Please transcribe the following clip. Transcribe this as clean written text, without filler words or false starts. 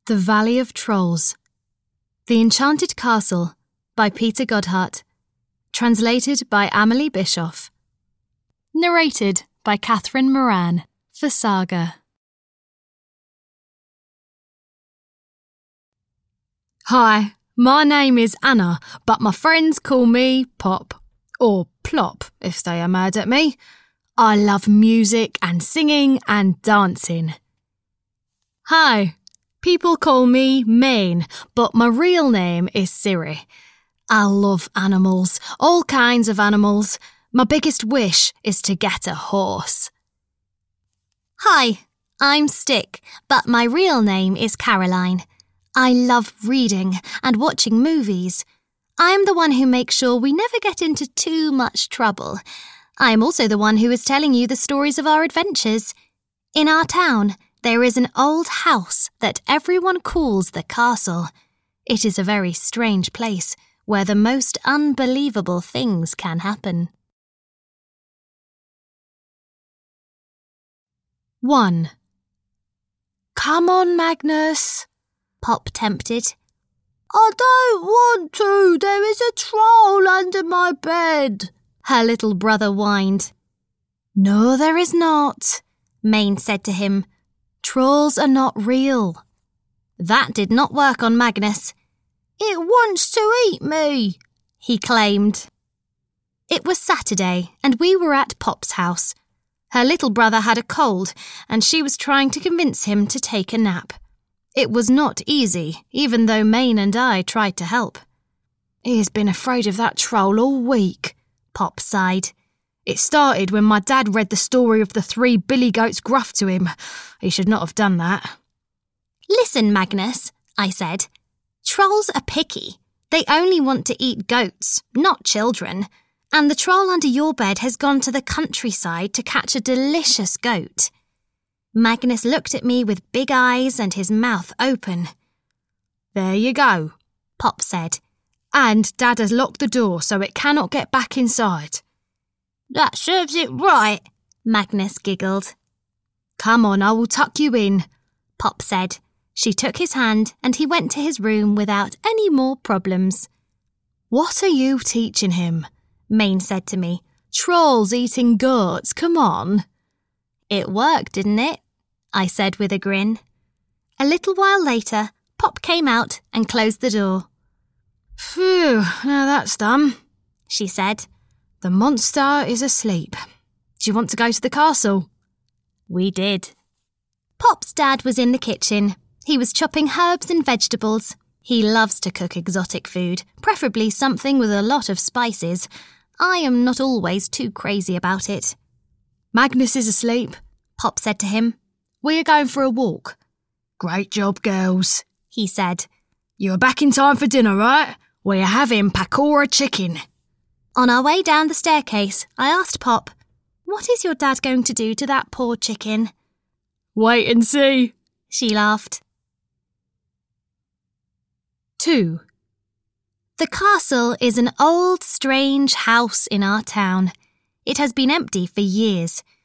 The Valley of Trolls. The Enchanted Castle by Peter Godhart. Translated by Amelie Bischoff. Narrated by Catherine Moran for Saga. Hi, my name is Anna, but my friends call me Pop, or Plop if they are mad at me. I love music and singing and dancing. Hi, people call me Maine, but my real name is Siri. I love animals, all kinds of animals. My biggest wish is to get a horse. Hi, I'm Stick, but my real name is Caroline. I love reading and watching movies. I am the one who makes sure we never get into too much trouble. I am also the one who is telling you the stories of our adventures. In our town, there is an old house that everyone calls the castle. It is a very strange place where the most unbelievable things can happen. 1. Come on, Magnus, Pop tempted. I don't want to. There is a troll under my bed, her little brother whined. No, there is not, Maine said to him. Trolls are not real. That did not work on Magnus. It wants to eat me, he claimed. It was Saturday, and we were at Pop's house. Her little brother had a cold, and she was trying to convince him to take a nap. It was not easy, even though Maine and I tried to help. He has been afraid of that troll all week, Pop sighed. It started when my dad read the story of the 3 billy goats gruff to him. He should not have done that. Listen, Magnus, I said. Trolls are picky. They only want to eat goats, not children. And the troll under your bed has gone to the countryside to catch a delicious goat. Magnus looked at me with big eyes and his mouth open. There you go, Pop said. And Dad has locked the door so it cannot get back inside. That serves it right, Magnus giggled. Come on, I will tuck you in, Pop said. She took his hand and he went to his room without any more problems. What are you teaching him? Maine said to me. Trolls eating goats, come on. It worked, didn't it? I said with a grin. A little while later, Pop came out and closed the door. Phew, now that's done, she said. The monster is asleep. Do you want to go to the castle? We did. Pop's dad was in the kitchen. He was chopping herbs and vegetables. He loves to cook exotic food, preferably something with a lot of spices. I am not always too crazy about it. Magnus is asleep, Pop said to him. We are going for a walk. Great job, girls, he said. You are back in time for dinner, right? We are having pakora chicken. On our way down the staircase, I asked Pop, what is your dad going to do to that poor chicken? Wait and see, she laughed. 2. The castle is an old, strange house in our town. It has been empty for years.